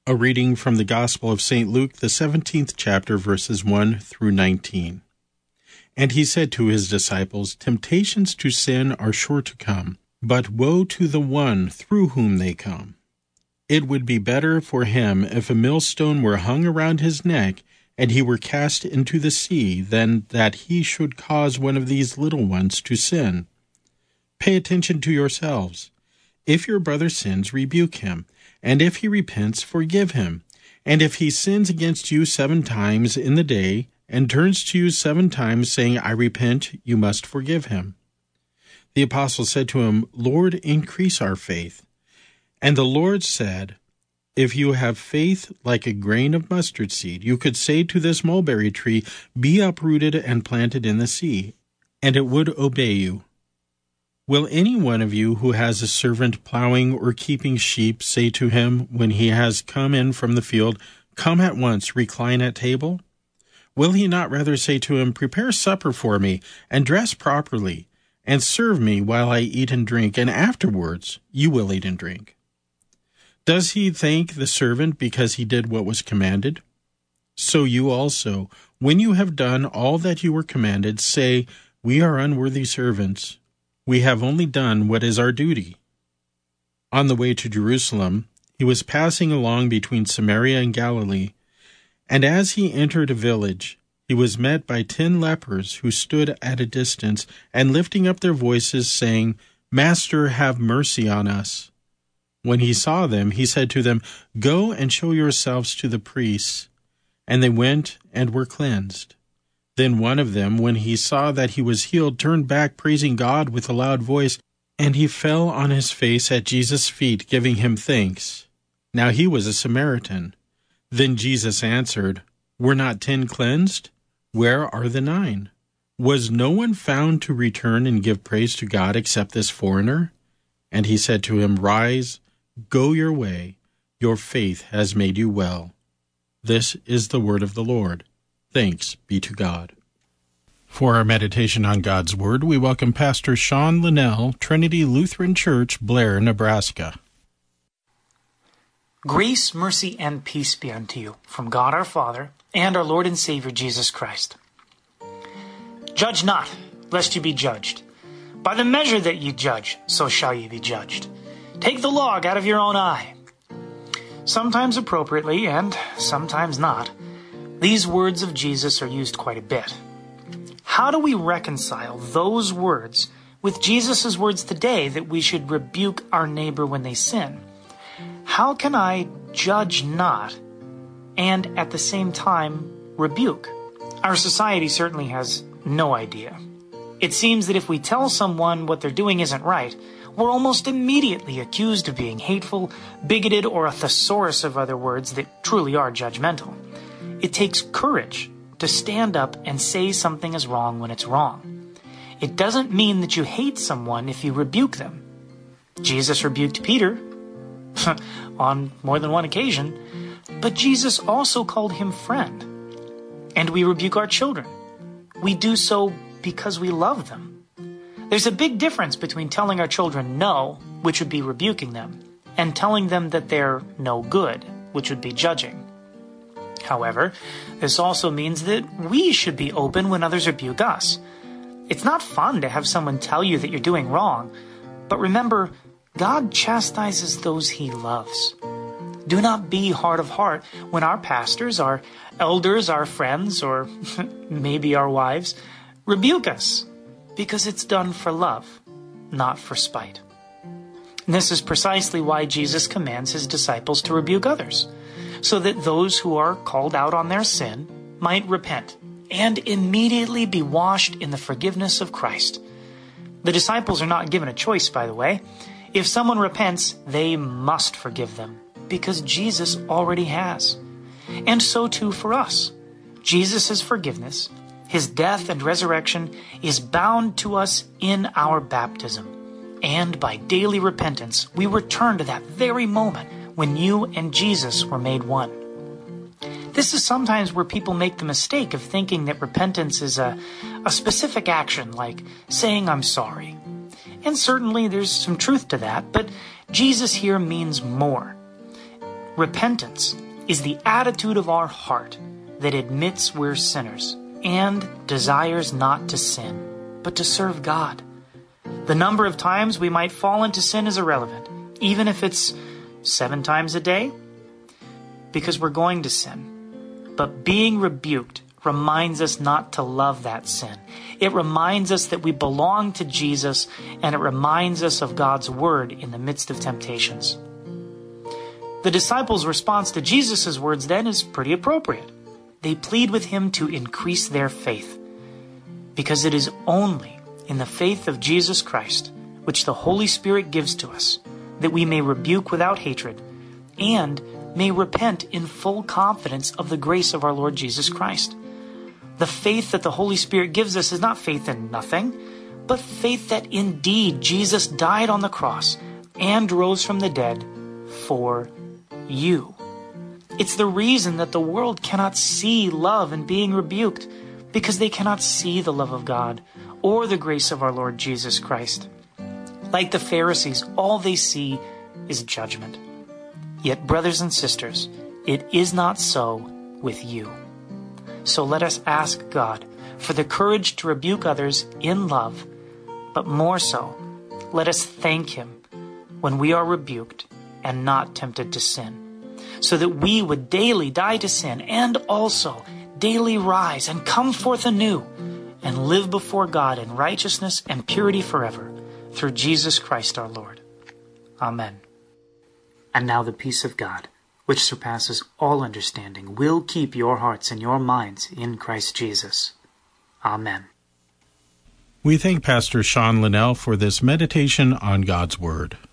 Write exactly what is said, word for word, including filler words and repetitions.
A reading from the Gospel of Saint Luke, the seventeenth chapter, verses one through nineteen. And he said to his disciples, Temptations to sin are sure to come, but woe to the one through whom they come. It would be better for him if a millstone were hung around his neck and he were cast into the sea than that he should cause one of these little ones to sin. Pay attention to yourselves. If your brother sins, rebuke him, and if he repents, forgive him. And if he sins against you seven times in the day, and turns to you seven times, saying, I repent, you must forgive him. The apostle said to him, Lord, increase our faith. And the Lord said, If you have faith like a grain of mustard seed, you could say to this mulberry tree, Be uprooted and planted in the sea, and it would obey you. Will any one of you who has a servant plowing or keeping sheep say to him, when he has come in from the field, Come at once, recline at table? Will he not rather say to him, Prepare supper for me, and dress properly, and serve me while I eat and drink, and afterwards you will eat and drink? Does he thank the servant because he did what was commanded? So you also, when you have done all that you were commanded, say, We are unworthy servants. We have only done what is our duty. On the way to Jerusalem, he was passing along between Samaria and Galilee, and as he entered a village, he was met by ten lepers who stood at a distance, and lifting up their voices, saying, Master, have mercy on us. When he saw them, he said to them, Go and show yourselves to the priests. And they went and were cleansed. Then one of them, when he saw that he was healed, turned back, praising God with a loud voice, and he fell on his face at Jesus' feet, giving him thanks. Now he was a Samaritan. Then Jesus answered, Were not ten cleansed? Where are the nine? Was no one found to return and give praise to God except this foreigner? And he said to him, Rise, go your way. Your faith has made you well. This is the word of the Lord. Thanks be to God. For our meditation on God's Word, we welcome Pastor Sean Linnell, Trinity Lutheran Church, Blair, Nebraska. Grace, mercy, and peace be unto you from God our Father and our Lord and Savior Jesus Christ. Judge not, lest you be judged. By the measure that ye judge, so shall ye be judged. Take the log out of your own eye. Sometimes appropriately, and sometimes not, these words of Jesus are used quite a bit. How do we reconcile those words with Jesus' words today that we should rebuke our neighbor when they sin? How can I judge not and at the same time rebuke? Our society certainly has no idea. It seems that if we tell someone what they're doing isn't right, we're almost immediately accused of being hateful, bigoted, or a thesaurus of other words that truly are judgmental. It takes courage to stand up and say something is wrong when it's wrong. It doesn't mean that you hate someone if you rebuke them. Jesus rebuked Peter on more than one occasion, but Jesus also called him friend. And we rebuke our children. We do so because we love them. There's a big difference between telling our children no, which would be rebuking them, and telling them that they're no good, which would be judging. However, this also means that we should be open when others rebuke us. It's not fun to have someone tell you that you're doing wrong, but remember, God chastises those he loves. Do not be hard of heart when our pastors, our elders, our friends, or maybe our wives, rebuke us, because it's done for love, not for spite. And this is precisely why Jesus commands his disciples to rebuke others, so that those who are called out on their sin might repent and immediately be washed in the forgiveness of Christ. The disciples are not given a choice, by the way. If someone repents, they must forgive them, because Jesus already has. And so too for us. Jesus' forgiveness, his death and resurrection, is bound to us in our baptism. And by daily repentance, we return to that very moment when you and Jesus were made one. This is sometimes where people make the mistake of thinking that repentance is a, a specific action, like saying I'm sorry. And certainly there's some truth to that, but Jesus here means more. Repentance is the attitude of our heart that admits we're sinners and desires not to sin, but to serve God. The number of times we might fall into sin is irrelevant, even if it's seven times a day, because we're going to sin. But being rebuked reminds us not to love that sin. It reminds us that we belong to Jesus, and it reminds us of God's word in the midst of temptations. The disciples' response to Jesus' words then is pretty appropriate. They plead with him to increase their faith, because it is only in the faith of Jesus Christ, which the Holy Spirit gives to us, that we may rebuke without hatred and may repent in full confidence of the grace of our Lord Jesus Christ. The faith that the Holy Spirit gives us is not faith in nothing, but faith that indeed Jesus died on the cross and rose from the dead for you. It's the reason that the world cannot see love in being rebuked, because they cannot see the love of God or the grace of our Lord Jesus Christ. Like the Pharisees, all they see is judgment. Yet, brothers and sisters, it is not so with you. So let us ask God for the courage to rebuke others in love, but more so, let us thank him when we are rebuked and not tempted to sin, so that we would daily die to sin and also daily rise and come forth anew and live before God in righteousness and purity forever through Jesus Christ our Lord. Amen. And now the peace of God, which surpasses all understanding, will keep your hearts and your minds in Christ Jesus. Amen. We thank Pastor Sean Linnell for this meditation on God's Word.